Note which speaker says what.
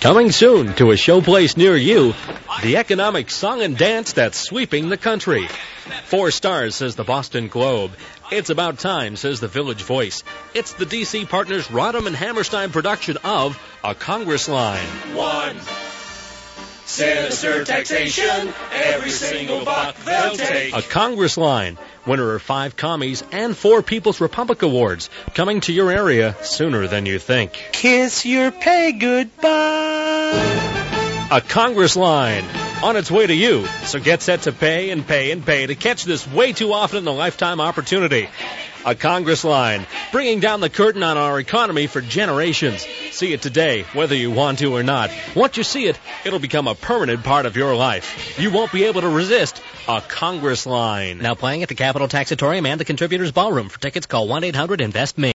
Speaker 1: Coming soon to a showplace near you, the economic song and dance that's sweeping the country. 4 stars, says the Boston Globe. It's about time, says the Village Voice. It's the DC Partners Rodham and Hammerstein production of A Congress Line.
Speaker 2: 1. Sinister taxation, every single buck they'll take.
Speaker 1: A Congress Line, winner of 5 Commies and 4 People's Republic Awards, coming to your area sooner than you think.
Speaker 3: Kiss your pay goodbye.
Speaker 1: A Congress Line, on its way to you, so get set to pay and pay and pay to catch this way too often in a lifetime opportunity. A Congress Line, bringing down the curtain on our economy for generations. See it today, whether you want to or not. Once you see it, it'll become a permanent part of your life. You won't be able to resist A Congress Line.
Speaker 4: Now playing at the Capitol Taxatorium and the Contributors Ballroom. For tickets, call 1-800-INVEST-ME.